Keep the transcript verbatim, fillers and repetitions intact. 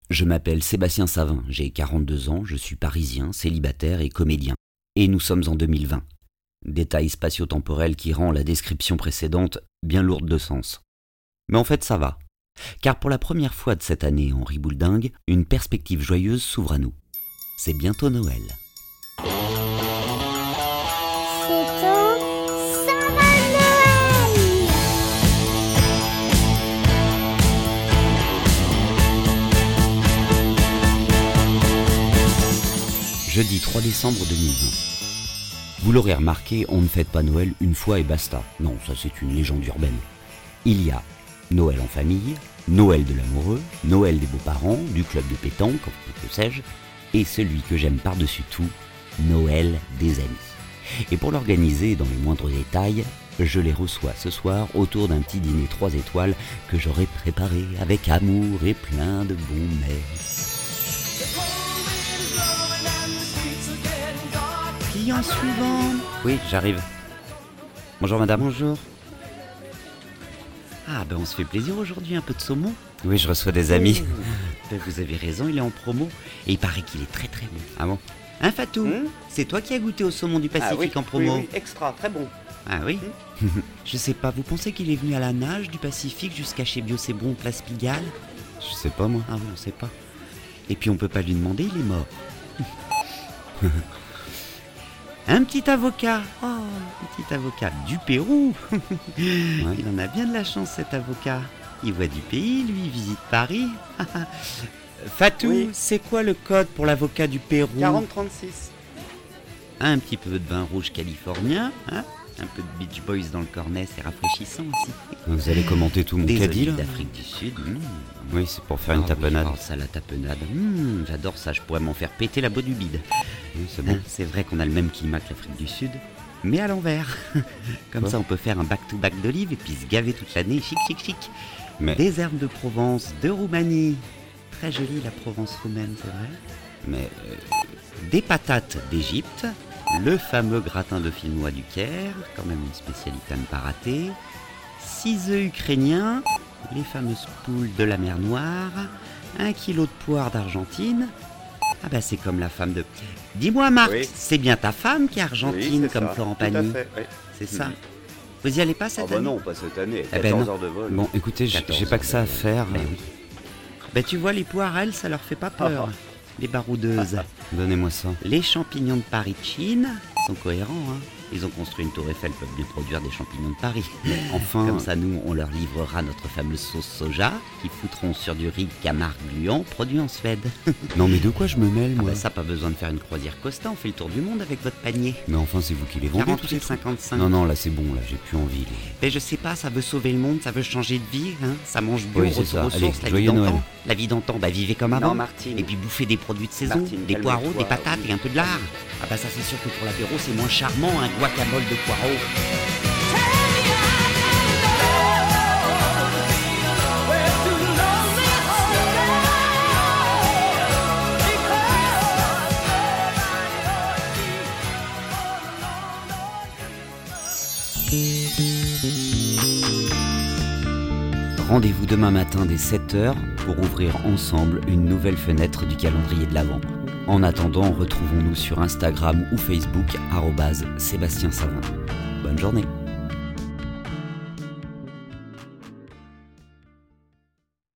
Je m'appelle Sébastien Savin, j'ai quarante-deux ans, je suis parisien, célibataire et comédien. Et nous sommes en deux mille vingt. Détail spatio-temporel qui rend la description précédente bien lourde de sens. Mais en fait ça va. Car pour la première fois de cette année en ribouledingue, une perspective joyeuse s'ouvre à nous. C'est bientôt Noël. Jeudi trois décembre deux mille vingt. Vous l'aurez remarqué, on ne fête pas Noël une fois et basta. Non, ça c'est une légende urbaine. Il y a Noël en famille, Noël de l'amoureux, Noël des beaux-parents, du club de pétanque, que sais-je, et celui que j'aime par-dessus tout, Noël des amis. Et pour l'organiser dans les moindres détails, je les reçois ce soir autour d'un petit dîner trois étoiles que j'aurai préparé avec amour et plein de bons mets. Client suivant. Oui, j'arrive. Bonjour madame. Bonjour. Ah ben on se fait plaisir aujourd'hui, un peu de saumon. Oui, je reçois des amis. Ben, vous avez raison, il est en promo. Et il paraît qu'il est très très bon. Ah bon? Hein Fatou, mmh? C'est toi qui as goûté au saumon du Pacifique ah, oui, en promo? Oui, oui, extra, très bon. Ah oui mmh. Je sais pas, vous pensez qu'il est venu à la nage du Pacifique jusqu'à chez Bio C'est Bon, Place Pigalle? Je sais pas moi. Ah oui, on sait pas. Et puis on peut pas lui demander, il est mort. Un petit avocat, oh, un petit avocat du Pérou. Ouais. Il en a bien de la chance cet avocat. Il voit du pays, lui, il visite Paris. Fatou, oui. C'est quoi le code pour l'avocat du Pérou? quarante trente-six. Un petit peu de vin rouge californien, hein? Un peu de Beach Boys dans le cornet, c'est rafraîchissant aussi. Vous allez commenter tout mon Des caddie là? d'Afrique du Sud. Mmh. Oui, c'est pour faire ah, une tapenade. Oui, oh, ça, la tapenade. Mmh, j'adore ça, je pourrais m'en faire péter la botte du bide. Oui, c'est bon. Hein, c'est vrai qu'on a le même climat que l'Afrique du Sud, mais à l'envers. Comme quoi? Ça, on peut faire un back-to-back d'olives et puis se gaver toute l'année, chic, chic, chic. Mais... Des herbes de Provence, de Roumanie. Très jolie la Provence roumaine, c'est vrai. Mais... Euh... Des patates d'Égypte. Le fameux gratin de fil noix du Caire, quand même une spécialité à ne pas rater. Six œufs ukrainiens, les fameuses poules de la mer Noire, un kilo de poire d'Argentine. Ah bah c'est comme la femme de... Dis-moi Marc, oui. C'est bien ta femme qui est argentine, oui, comme ça. Florent Pagny. Tout à fait, oui. C'est ça. Mmh. Vous y allez pas cette oh bah année? Non, pas cette année, quatorze eh ben heures de vol. Bon écoutez, j'ai pas que ça à faire. Ben oui. Ben tu vois, les poires, elles, ça leur fait pas peur. Ah. Les baroudeuses. Donnez-moi ça. Les champignons de Paris de Chine sont cohérents, hein. Ils ont construit une tour Eiffel, peuvent bien produire des champignons de Paris. Enfin... Comme ça, nous, on leur livrera notre fameuse sauce soja, qu'ils foutront sur du riz Camargue gluant, produit en Suède. Non mais de quoi je me mêle, moi? Ah bah ça, pas besoin de faire une croisière Costa, on fait le tour du monde avec votre panier. Mais enfin, c'est vous qui les vendez, quarante-huit cinquante-cinq. Non, non, là c'est bon, là, j'ai plus envie. Là. Mais je sais pas, ça veut sauver le monde, ça veut changer de vie, hein. Ça mange bio, oui, retour aux sources, la vie d'antan. La vie d'antan, bah vivez comme avant. Non, Martine. Et puis bouffez des produits de saison, Martine, des poireaux, des patates oui. Et un peu de lard. Ah bah ça c'est sûr que pour l'apéro, c'est moins charmant, un guacamole de poireaux. Rendez-vous demain matin dès sept heures pour ouvrir ensemble une nouvelle fenêtre du calendrier de l'Avent. En attendant, retrouvons-nous sur Instagram ou Facebook, arobase Sébastien Savin. Bonne journée.